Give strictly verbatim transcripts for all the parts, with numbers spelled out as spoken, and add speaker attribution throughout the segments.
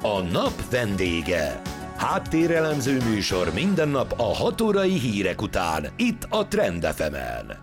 Speaker 1: A nap vendége. Háttérelemző műsor minden nap a hat órai hírek után, itt a Trend ef emen.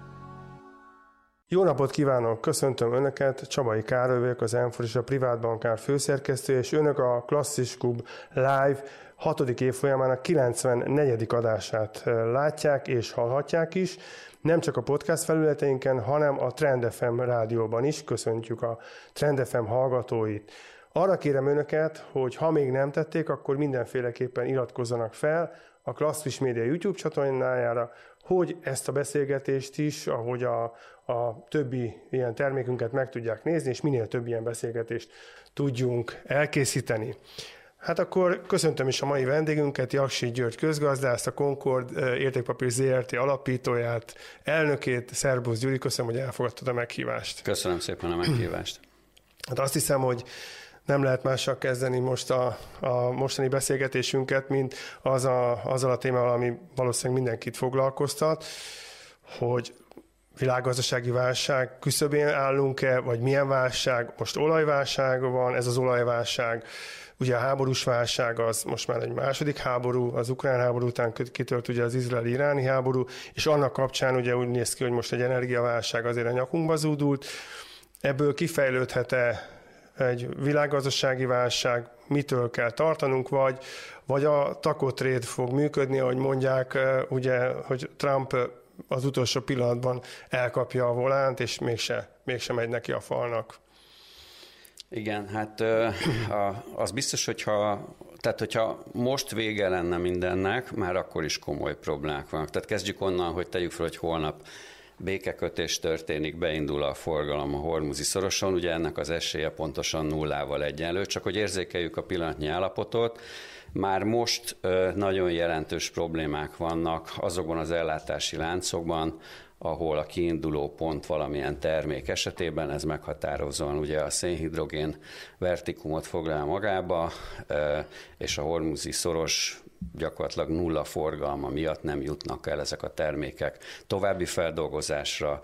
Speaker 2: Jó napot kívánok! Köszöntöm Önöket, Csabai Károly vagyok, az em négy és a Privát Bankár főszerkesztő, és Önök a Klasszis Klub Live hatodik évfolyamának kilencvennegyedik adását látják és hallhatják is. Nem csak a podcast felületeinken, hanem a Trend ef em rádióban is. Köszöntjük a Trend ef em hallgatóit. Arra kérem Önöket, hogy ha még nem tették, akkor mindenféleképpen iratkozzanak fel a Klasszis Média YouTube csatornájára, hogy ezt a beszélgetést is, ahogy a, a többi ilyen termékünket meg tudják nézni, és minél több ilyen beszélgetést tudjunk elkészíteni. Hát akkor köszöntöm is a mai vendégünket, Jaksi György közgazdászt, a Concord Értékpapír zé er té alapítóját, elnökét. Szerbusz Gyuri, köszönöm, hogy elfogadtad a meghívást.
Speaker 3: Köszönöm szépen a meghívást.
Speaker 2: Hát azt hiszem, hogy nem lehet mással kezdeni most a, a mostani beszélgetésünket, mint az a, azzal a témával, ami valószínűleg mindenkit foglalkoztat, hogy világgazdasági válság küszöbén állunk-e, vagy milyen válság, most olajválság van, ez az olajválság, ugye a háborús válság az most már egy második háború, az ukrán háború után kitört ugye az izraeli-iráni háború, és annak kapcsán ugye úgy néz ki, hogy most egy energiaválság azért a nyakunkba zúdult, ebből kifejlődhet-e egy világgazdasági válság, mitől kell tartanunk, vagy, vagy a taco trade fog működni, ahogy mondják, ugye, hogy Trump az utolsó pillanatban elkapja a volánt, és mégse, mégse megy neki a falnak.
Speaker 3: Igen, hát az biztos, hogyha, tehát hogyha most vége lenne mindennek, már akkor is komoly problémák vannak. Tehát kezdjük onnan, hogy tegyük fel, hogy holnap békekötés történik, beindul a forgalom a Hormuzi szoroson, ugye ennek az esélye pontosan nullával egyenlő, csak hogy érzékeljük a pillanatnyi állapotot, már most nagyon jelentős problémák vannak azokban az ellátási láncokban, ahol a kiinduló pont valamilyen termék esetében, ez meghatározóan ugye a szénhidrogén vertikumot foglal magába, és a Hormuzi szoros gyakorlatilag nulla forgalma miatt nem jutnak el ezek a termékek további feldolgozásra,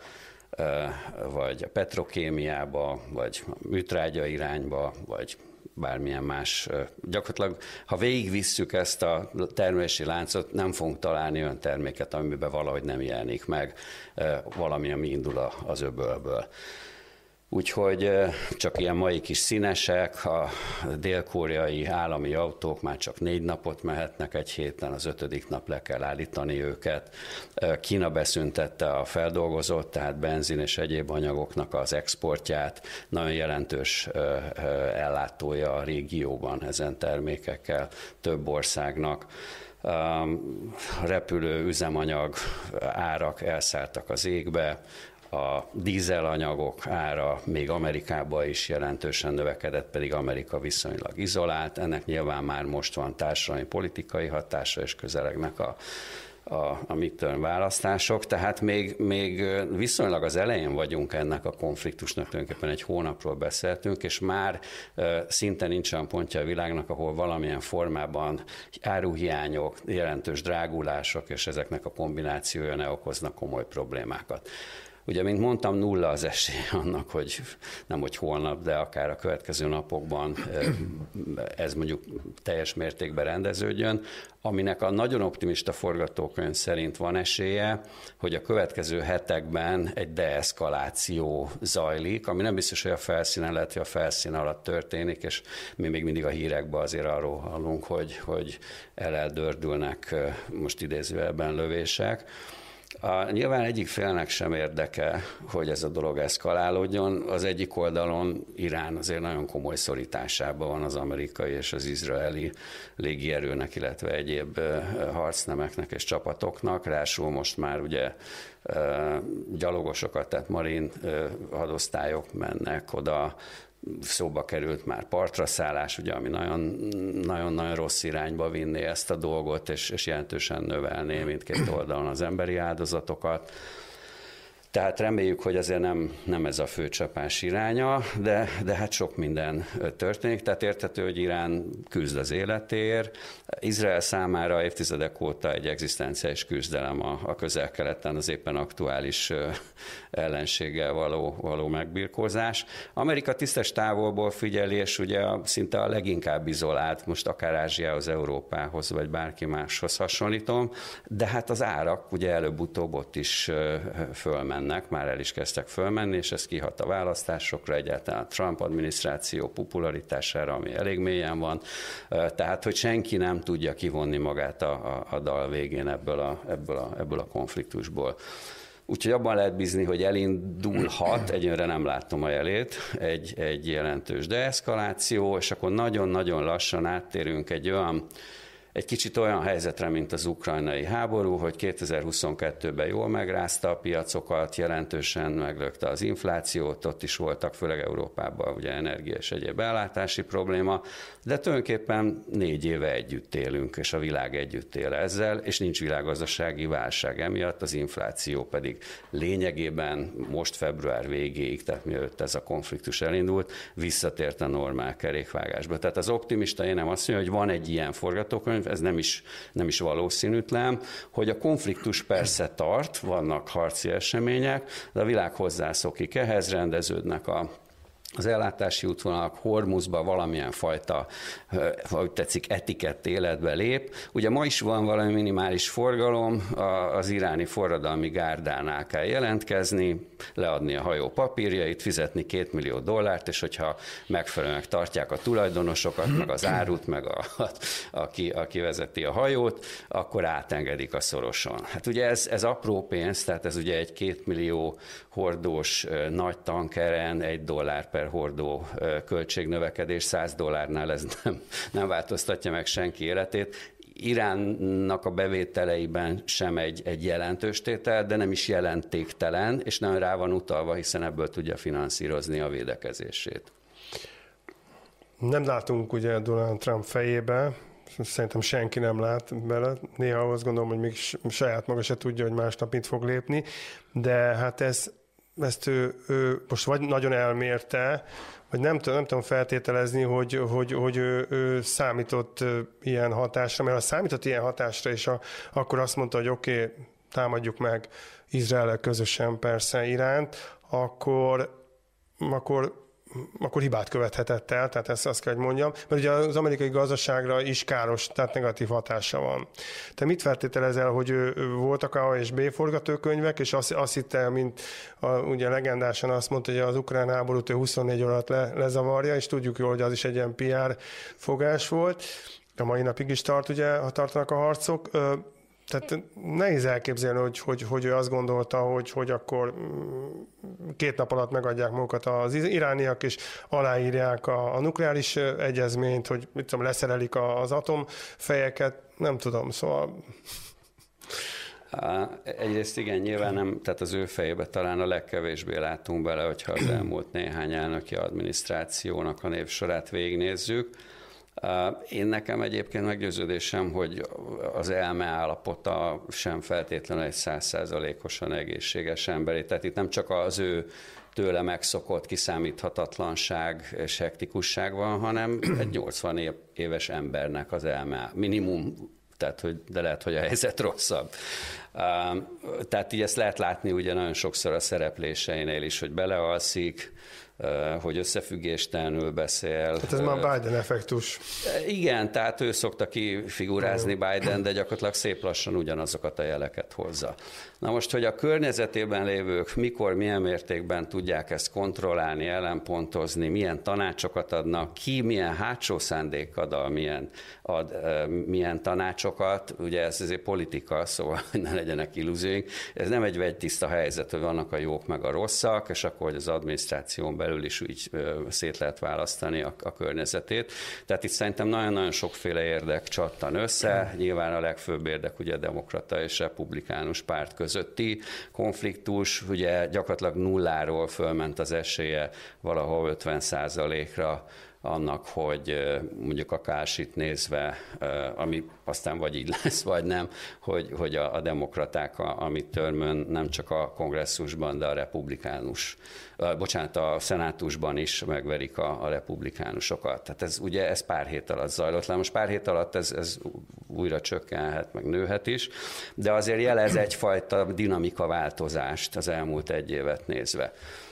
Speaker 3: vagy a petrokémiába, vagy műtrágya irányba, vagy bármilyen más. Gyakorlatilag, ha végigvisszük ezt a termelési láncot, nem fogunk találni olyan terméket, amiben valahogy nem jelenik meg valami, ami indul az öbölből. Úgyhogy csak ilyen mai kis színesek, a dél-koreai állami autók már csak négy napot mehetnek egy héten, az ötödik nap le kell állítani őket. Kína beszüntette a feldolgozott, tehát benzin és egyéb anyagoknak az exportját, nagyon jelentős ellátója a régióban ezen termékekkel több országnak. A repülő üzemanyag árak elszálltak az égbe, a dízelanyagok ára még Amerikában is jelentősen növekedett, pedig Amerika viszonylag izolált. Ennek nyilván már most van társadalmi politikai hatása, és közelegnek a, a, a midterm választások. Tehát még, még viszonylag az elején vagyunk ennek a konfliktusnak, tulajdonképpen egy hónapról beszéltünk, és már szinte nincs olyan pontja a világnak, ahol valamilyen formában áruhiányok, jelentős drágulások, és ezeknek a kombinációja ne okoznak komoly problémákat. Ugye, mint mondtam, nulla az esély annak, hogy nem hogy holnap, de akár a következő napokban ez mondjuk teljes mértékben rendeződjön, aminek a nagyon optimista forgatókönyv szerint van esélye, hogy a következő hetekben egy deeszkaláció zajlik, ami nem biztos, hogy a felszínen lehet, hogy a felszín alatt történik, és mi még mindig a hírekben azért arról hallunk, hogy, hogy el-eldördülnek most idézőjelben lövések. A, nyilván egyik félnek sem érdeke, hogy ez a dolog eszkalálódjon. Az egyik oldalon Irán azért nagyon komoly szorításában van az amerikai és az izraeli légierőnek, illetve egyéb harcnemeknek és csapatoknak. Ráadásul most már ugye gyalogosokat, tehát marin hadosztályok mennek oda, szóba került már partraszállás, ugye, ami nagyon-nagyon rossz irányba vinné ezt a dolgot, és, és jelentősen növelné mindkét oldalon az emberi áldozatokat. Tehát reméljük, hogy azért nem, nem ez a fő csapás iránya, de, de hát sok minden történik. Tehát érthető, hogy Irán küzd az életéért. Izrael számára évtizedek óta egy egzisztenciális küzdelem a, a Közel-Keleten az éppen aktuális ellenséggel való, való megbirkózás. Amerika tisztes távolból figyeli, és ugye szinte a leginkább izolált, most akár Ázsiához, Európához, vagy bárki máshoz hasonlítom, de hát az árak ugye előbb-utóbb ott is fölmennek, már el is kezdtek fölmenni, és ez kihat a választásokra, egyáltalán a Trump adminisztráció popularitására, ami elég mélyen van, tehát hogy senki nem tudja kivonni magát a, a, a dal végén ebből a, ebből, a, ebből a konfliktusból. Úgyhogy abban lehet bízni, hogy elindulhat, egyőre nem látom a jelét, egy, egy jelentős deeszkaláció, és akkor nagyon-nagyon lassan áttérünk egy olyan, egy kicsit olyan helyzetre, mint az ukrajnai háború, hogy kétezer-huszonkettőben jól megrázta a piacokat, jelentősen meglökte az inflációt, ott is voltak, főleg Európában ugye energia és egyéb ellátási probléma, de tulajdonképpen négy éve együtt élünk, és a világ együtt él ezzel, és nincs világgazdasági válság emiatt, az infláció pedig lényegében most február végéig, tehát mielőtt ez a konfliktus elindult, visszatért a normál kerékvágásba. Tehát az optimista én nem azt mondja, hogy van egy ilyen forgatókönyv, ez nem is, nem is valószínűtlen, hogy a konfliktus persze tart, vannak harci események, de a világ hozzászokik ehhez, rendeződnek a az ellátási útvonalak, Hormuzba valamilyen fajta, ahogy tetszik, etikett életbe lép. Ugye ma is van valami minimális forgalom, az iráni forradalmi gárdánál kell jelentkezni, leadni a hajó papírjait, fizetni két millió dollárt, és hogyha megfelelően tartják a tulajdonosokat, meg az árut, meg a, a, aki, aki vezeti a hajót, akkor átengedik a Szoroson. Hát ugye ez, ez apró pénz, tehát ez ugye egy két millió hordós nagy tankeren egy dollár per hordó költségnövekedés, száz dollárnál ez nem, nem változtatja meg senki életét. Iránnak a bevételeiben sem egy, egy jelentős tétel, de nem is jelentéktelen, és nem rá van utalva, hiszen ebből tudja finanszírozni a védekezését.
Speaker 2: Nem látunk ugye Donald Trump fejébe, szerintem senki nem lát bele. Néha azt gondolom, hogy még saját maga se tudja, hogy másnap mit fog lépni, de hát ez ezt ő, ő most vagy nagyon elmérte, vagy nem tudom, nem tudom feltételezni, hogy, hogy, hogy ő, ő számított ilyen hatásra, mert ha számított ilyen hatásra, és a, akkor azt mondta, hogy oké, okay, támadjuk meg Izraellel közösen persze Iránt, akkor, akkor akkor hibát követhetett el, tehát ezt azt kell, hogy mondjam, mert ugye az amerikai gazdaságra is káros, tehát negatív hatása van. Te mit feltételezel, hogy voltak A és B forgatókönyvek, és azt, azt hitte, mint a, ugye legendásan azt mondta, hogy az ukrán háborút ő huszonnégy óra alatt le, lezavarja, és tudjuk jól, hogy az is egy ilyen pé er fogás volt. A mai napig is tart, ugye, ha tartanak a harcok. Tehát nehéz elképzelni, hogy, hogy, hogy ő azt gondolta, hogy, hogy akkor két nap alatt megadják magukat az irániak, és aláírják a, a nukleáris egyezményt, hogy mit tudom, leszerelik az atomfejeket, nem tudom, szóval...
Speaker 3: Egyrészt igen, nyilván nem, tehát az ő fejébe talán a legkevésbé látunk bele, hogyha az elmúlt néhány elnöki adminisztrációnak a névsorát végignézzük. Én nekem egyébként meggyőződésem, hogy az elme állapota sem feltétlenül egy száz százalékosan egészséges emberi. Tehát itt nem csak az ő tőle megszokott kiszámíthatatlanság és hektikusság van, hanem egy nyolcvan éves embernek az elme minimum, tehát, hogy, de lehet, hogy a helyzet rosszabb. Tehát így ezt lehet látni ugye nagyon sokszor a szerepléseinél is, hogy belealszik, hogy összefüggéstelenül beszél.
Speaker 2: Tehát ez már Biden effektus.
Speaker 3: Igen, tehát ő szokta kifigurázni Biden, de gyakorlatilag szép lassan ugyanazokat a jeleket hozza. Na most, hogy a környezetében lévők mikor, milyen mértékben tudják ezt kontrollálni, ellenpontozni, milyen tanácsokat adnak, ki milyen hátsó szándékkal ad, milyen, ad, milyen tanácsokat, ugye ez azért politika, szóval ne legyenek illúzióink. Ez nem egy vegytiszta helyzet, hogy vannak a jók meg a rosszak, és akkor hogy az adminisztráción belül is úgy szét lehet választani a, a környezetét. Tehát itt szerintem nagyon-nagyon sokféle érdek csattan össze. Nyilván a legfőbb érdek ugye a demokrata és republikánus párt közötti konfliktus. Ugye gyakorlatilag nulláról fölment az esélye valahol ötven százalékra annak, hogy mondjuk a Kálsit nézve, ami aztán vagy így lesz, vagy nem, hogy, hogy a, a demokraták, a, a midtermön nem csak a kongresszusban, de a republikánus, bocsánat, a szenátusban is megverik a, a republikánusokat. Tehát ez ugye ez pár hét alatt zajlott le. Most pár hét alatt ez, ez újra csökkenhet, meg nőhet is, de azért jelez egyfajta dinamika változást az elmúlt egy évet nézve.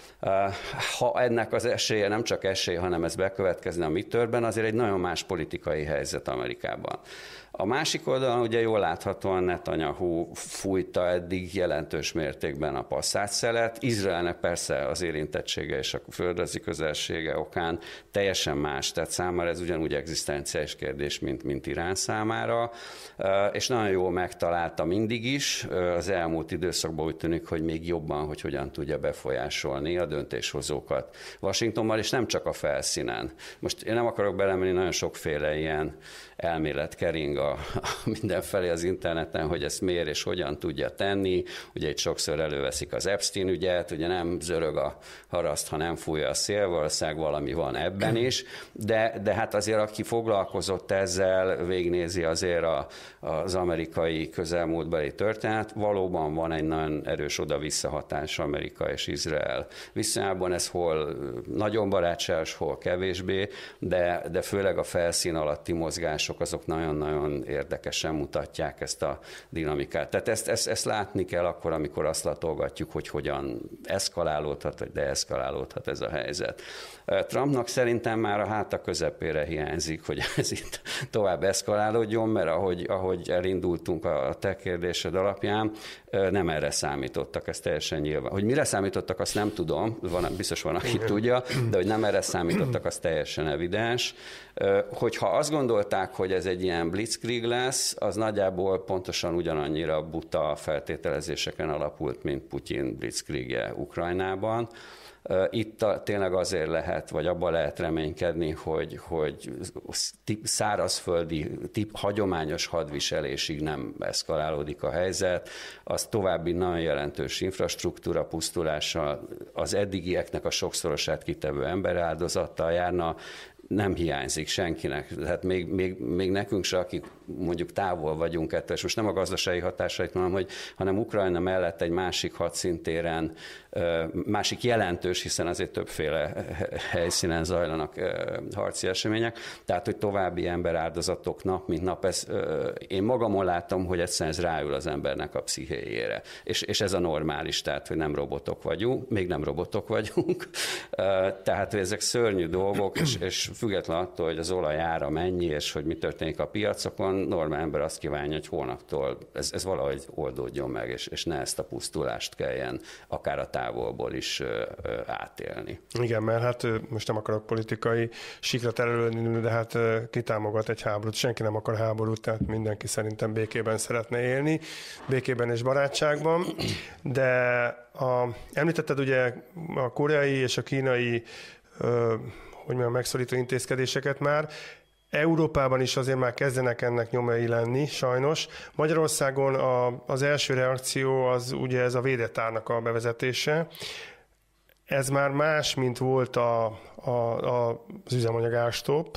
Speaker 3: Ha ennek az esélye nem csak esély, hanem ez bekövetkezne a midtermben, azért egy nagyon más politikai helyzet Amerikában. A másik oldalon ugye jól láthatóan Netanyahu fújta eddig jelentős mértékben a passzát-szelet. Izraelnek persze az érintettsége és a földrajzi közelsége okán teljesen más, tehát számára ez ugyanúgy egzisztenciális kérdés, mint, mint Irán számára, és nagyon jól megtalálta mindig is. Az elmúlt időszakban úgy tűnik, hogy még jobban, hogy hogyan tudja befolyásolni a döntéshozókat Washingtonban, és nem csak a felszínen. Most én nem akarok belemenni, nagyon sokféle ilyen elmélet kering a, a mindenfelé az interneten, hogy ezt miért és hogyan tudja tenni. Ugye itt sokszor előveszik az Epstein ügyet, ugye nem zörög a haraszt, ha nem fújja a szél, valószínűleg valami van ebben is, de, de hát azért aki foglalkozott ezzel, végignézi azért a, az amerikai közelmúltbeli történet, valóban van egy nagyon erős oda-vissza hatás Amerika és Izrael viszonyában, ez hol nagyon barátságos, hol kevésbé, de, de főleg a felszín alatti mozgások azok nagyon-nagyon érdekesen mutatják ezt a dinamikát. Tehát ezt, ezt, ezt látni kell akkor, amikor azt latolgatjuk, hogy hogyan eszkalálódhat, vagy deeszkalálódhat ez a helyzet. Trumpnak szerintem már a háta közepére hiányzik, hogy ez itt tovább eszkalálódjon, mert ahogy, ahogy elindultunk a te kérdésed alapján, nem erre számítottak, ez teljesen nyilván. Hogy mire számítottak, azt nem tudom, van, biztos van, aki tudja, de hogy nem erre számítottak, az teljesen evidens. Hogyha azt gondolták, hogy ez egy ilyen blitzkrieg lesz, az nagyjából pontosan ugyanannyira buta feltételezéseken alapult, mint Putyin blitzkriegje Ukrajnában. Itt tényleg azért lehet, vagy abban lehet reménykedni, hogy, hogy szárazföldi, tip, hagyományos hadviselésig nem eszkalálódik a helyzet, az további nagyon jelentős infrastruktúra pusztulással, az eddigieknek a sokszorosát kitevő emberáldozattal járna, nem hiányzik senkinek. Tehát még, még, még nekünk se, akik mondjuk távol vagyunk ettől, és most nem a gazdasági hatásait mondom, hogy, hanem Ukrajna mellett egy másik hadszintéren, másik jelentős, hiszen azért többféle helyszínen zajlanak harci események, tehát, hogy további emberáldozatok nap, mint nap, ez, én magamon látom, hogy egyszerűen ez ráül az embernek a pszichéjére. És, és ez a normális, tehát, hogy nem robotok vagyunk, még nem robotok vagyunk, tehát, hogy ezek szörnyű dolgok, és, és független attól, hogy az olajára mennyi, és hogy mi történik a piacokon, normál ember azt kívánja, hogy holnaptól ez, ez valahogy oldódjon meg, és, és ne ezt a pusztulást kelljen akár a távolból is ö, ö, átélni.
Speaker 2: Igen, mert hát most nem akarok politikai sikrat előlni, de hát kitámogat egy háborút. Senki nem akar háborút, tehát mindenki szerintem békében szeretne élni, békében és barátságban, de a, említetted ugye a koreai és a kínai ö, hogy mondjam, megszorító intézkedéseket már. Európában is azért már kezdenek ennek nyomai lenni, sajnos. Magyarországon a, az első reakció az ugye ez a védett árnak a bevezetése. Ez már más, mint volt a, a, a, az üzemanyag árstopp.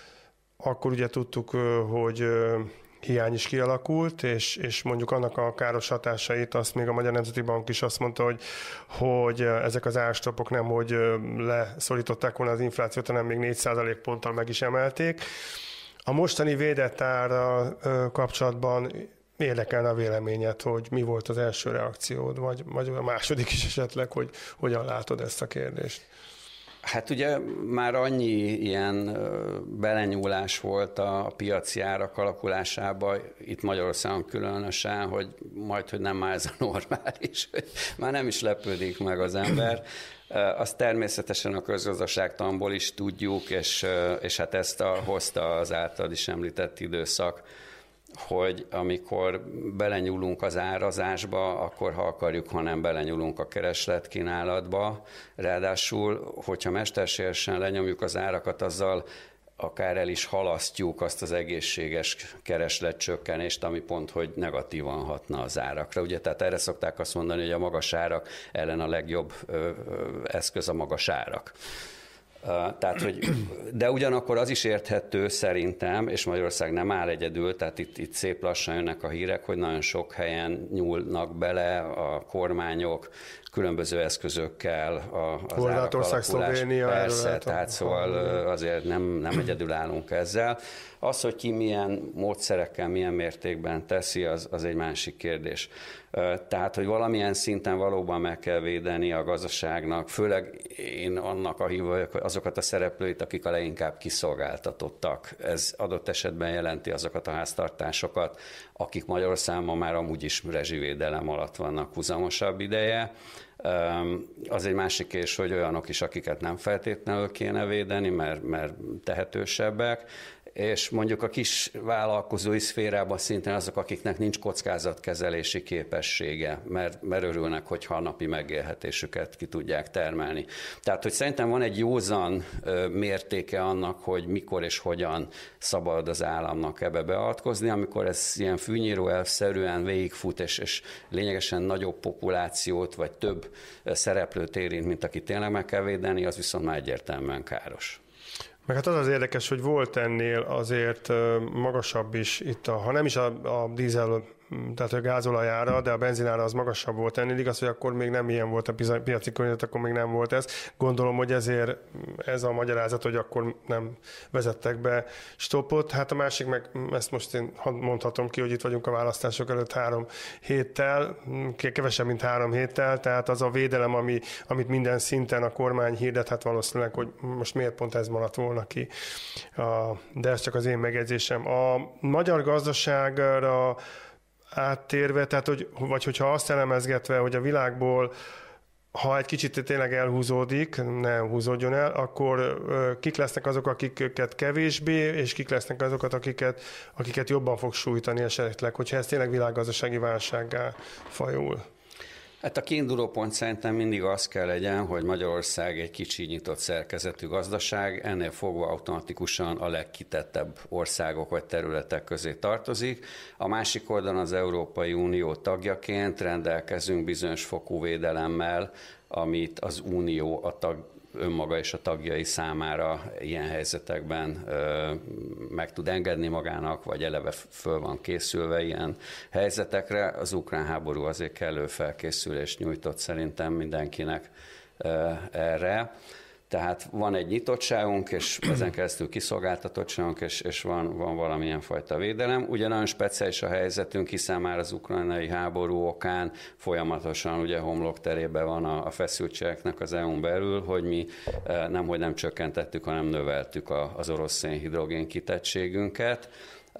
Speaker 2: Akkor ugye tudtuk, hogy hiány is kialakult, és, és mondjuk annak a káros hatásait, azt még a Magyar Nemzeti Bank is azt mondta, hogy, hogy ezek az árstoppok nem, hogy leszorították volna az inflációt, hanem még négy százalékponttal meg is emelték. A mostani védett árral kapcsolatban érdekelne a véleményed, hogy mi volt az első reakciód, vagy, vagy a második is esetleg, hogy hogyan látod ezt a kérdést?
Speaker 3: Hát ugye már annyi ilyen belenyúlás volt a piaci árak alakulásába, itt Magyarországon különösen, hogy majd, hogy nem már ez a normális, már nem is lepődik meg az ember. Azt természetesen a közgazdaságtanból is tudjuk, és, és hát ezt a, hozta az általad is említett időszak, hogy amikor belenyúlunk az árazásba, akkor ha akarjuk, ha nem belenyúlunk a keresletkínálatba. Ráadásul, hogyha mesterségesen lenyomjuk az árakat, azzal akár el is halasztjuk azt az egészséges keresletcsökkenést, ami pont, hogy negatívan hatna az árakra. Ugye, tehát erre szokták azt mondani, hogy a magas árak ellen a legjobb ö, ö, eszköz a magas árak. Tehát, hogy, de ugyanakkor az is érthető szerintem, és Magyarország nem áll egyedül, tehát itt, itt szép lassan jönnek a hírek, hogy nagyon sok helyen nyúlnak bele a kormányok különböző eszközökkel az
Speaker 2: Horvátország, Szlovénia.
Speaker 3: Persze, tehát szóval azért nem, nem egyedül állunk ezzel. Az, hogy ki milyen módszerekkel, milyen mértékben teszi, az, az egy másik kérdés. Tehát, hogy valamilyen szinten valóban meg kell védeni a gazdaságnak, főleg én annak a hívó vagyok, hogy azokat a szereplőit, akik a leginkább kiszolgáltatottak. Ez adott esetben jelenti azokat a háztartásokat, akik Magyarországon ma már amúgy is rezsivédelem alatt vannak húzamosabb ideje. Az egy másik kérdés, hogy olyanok is, akiket nem feltétlenül kéne védeni, mert, mert tehetősebbek, és mondjuk a kis vállalkozói szférában szintén azok, akiknek nincs kockázatkezelési képessége, mert, mert örülnek, hogyha a napi megélhetésüket ki tudják termelni. Tehát, hogy szerintem van egy józan mértéke annak, hogy mikor és hogyan szabad az államnak ebbe beavatkozni, amikor ez ilyen fűnyíró elvszerűen végigfut, és, és lényegesen nagyobb populációt, vagy több szereplőt érint, mint aki tényleg meg kell védeni, az viszont már egyértelműen káros.
Speaker 2: Meg hát az az érdekes, hogy volt ennél azért magasabb is itt, a, ha nem is a, a dízel, tehát a gázolajára, de a benzinára az magasabb volt ennél. Igaz, hogy akkor még nem ilyen volt a piaci környezet, akkor még nem volt ez. Gondolom, hogy ezért ez a magyarázat, hogy akkor nem vezettek be stoppot. Hát a másik meg, ezt most én mondhatom ki, hogy itt vagyunk a választások előtt három héttel, kevesebb, mint három héttel, tehát az a védelem, ami, amit minden szinten a kormány hirdet, hát valószínűleg, hogy most miért pont ez maradt volna ki. De ez csak az én megjegyzésem. A magyar gazdaságra áttérve, tehát hogy, vagy hogyha azt elemezgetve, hogy a világból, ha egy kicsit tényleg elhúzódik, ne húzódjon el, akkor kik lesznek azok, akiket kevésbé, és kik lesznek azokat, akiket, akiket jobban fog sújtani esetleg, hogyha ez tényleg világgazdasági válsággá fajul.
Speaker 3: Hát a kiinduló pont szerintem mindig az kell legyen, hogy Magyarország egy kicsi nyitott szerkezetű gazdaság, ennél fogva automatikusan a legkitettebb országok vagy területek közé tartozik. A másik oldalon az Európai Unió tagjaként rendelkezünk bizonyos fokú védelemmel, amit az Unió a tag önmaga és a tagjai számára ilyen helyzetekben ö, meg tud engedni magának, vagy eleve föl van készülve ilyen helyzetekre. Az ukrán háború azért kellő felkészülést nyújtott szerintem mindenkinek ö, erre. Tehát van egy nyitottságunk, és ezen keresztül kiszolgáltatottságunk, és, és van, van valamilyen fajta védelem. Ugye nagyon speciális a helyzetünk, hiszen már az ukrajnai háború okán folyamatosan ugye homlokterében van a, a feszültségeknek az é u-n belül, hogy mi nemhogy nem csökkentettük, hanem növeltük a, az orosz szénhidrogén kitettségünket.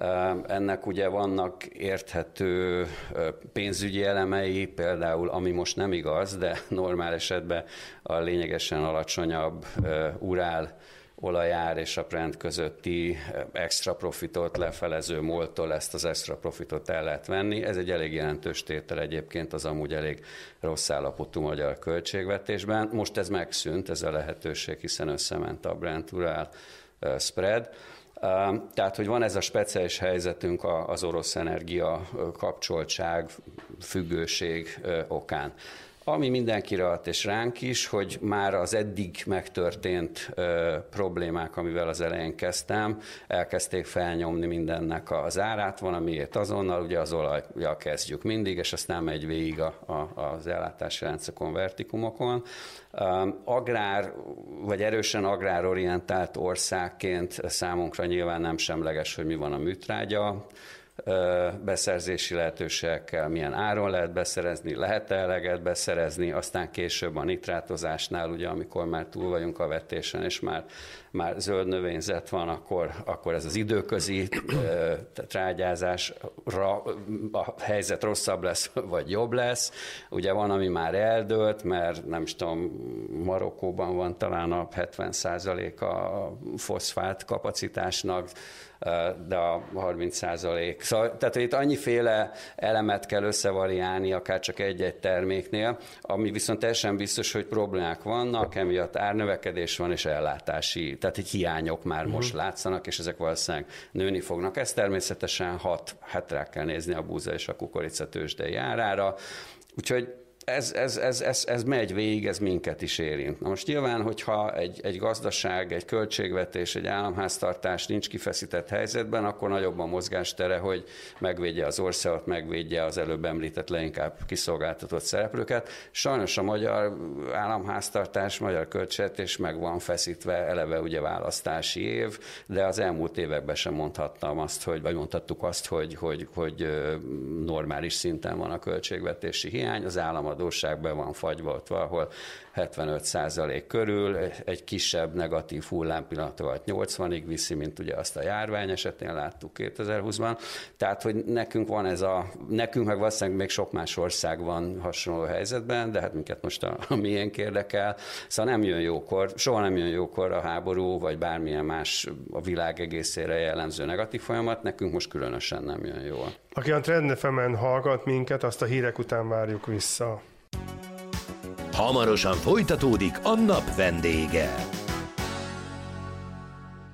Speaker 3: Ennek ugye vannak érthető pénzügyi elemei, például, ami most nem igaz, de normál esetben a lényegesen alacsonyabb urál olajár és a Brent közötti extra profitot lefelező moltól ezt az extra profitot el lehet venni. Ez egy elég jelentős tétel egyébként az amúgy elég rossz állapotú magyar költségvetésben. Most ez megszűnt, ez a lehetőség, hiszen összement a Brent-urál spread. Tehát, hogy van ez a speciális helyzetünk az orosz energia kapcsoltság, függőség okán. Ami mindenkire ad, és ránk is, hogy már az eddig megtörtént ö, problémák, amivel az elején kezdtem, elkezdték felnyomni mindennek az árát, van amiért azonnal, ugye az olajjal kezdjük mindig, és aztán megy végig a, a, az ellátási láncokon, vertikumokon. Agrár, vagy erősen agrárorientált országként számunkra nyilván nem semleges, hogy mi van a műtrágya beszerzési lehetőségekkel, milyen áron lehet beszerezni, lehet-e eleget beszerezni, aztán később a nitrátozásnál, ugye, amikor már túl vagyunk a vetésen, és már, már zöld növényzet van, akkor, akkor ez az időközi trágyázásra a helyzet rosszabb lesz, vagy jobb lesz. Ugye van, ami már eldőlt, mert nem is tudom, Marokkóban van talán a hetven százalék a foszfát kapacitásnak, de a harminc százalék. Szóval, tehát itt annyiféle elemet kell összevariálni, akár csak egy-egy terméknél, ami viszont teljesen biztos, hogy problémák vannak, emiatt árnövekedés van, és ellátási, tehát egy hiányok már uh-huh. most látszanak, és ezek valószínűleg nőni fognak. Ez természetesen hat, hát rá kell nézni a búza és a kukorica tőzsdei árára. Úgyhogy ez, ez, ez, ez, ez megy végig, ez minket is érint. Na most nyilván, hogyha egy, egy gazdaság, egy költségvetés, egy államháztartás nincs kifeszített helyzetben, akkor nagyobb a mozgástere, hogy megvédje az országot, megvédje az előbb említett leginkább kiszolgáltatott szereplőket. Sajnos a magyar államháztartás, magyar költségvetés meg van feszítve, eleve ugye választási év, de az elmúlt években sem mondhattam azt, hogy, vagy mondhattuk azt, hogy, hogy, hogy normális szinten van a költségvetési hiány, az államadósság be van fagyva ott valahol hetvenöt százalék körül, egy kisebb negatív hullámpillanatokat nyolcvanig viszi, mint ugye azt a járvány esetén láttuk kétezer-húszban. Tehát, hogy nekünk van ez a, nekünk meg valószínűleg még sok más ország van hasonló helyzetben, de hát minket most a, a miénk érdekel. Szóval nem jön jókor, soha nem jön jókor a háború, vagy bármilyen más a világ egészére jellemző negatív folyamat, nekünk most különösen nem jön jól.
Speaker 2: Aki a Trend ef emen hallgat minket, azt a hírek után várjuk vissza.
Speaker 1: Hamarosan folytatódik a nap vendége.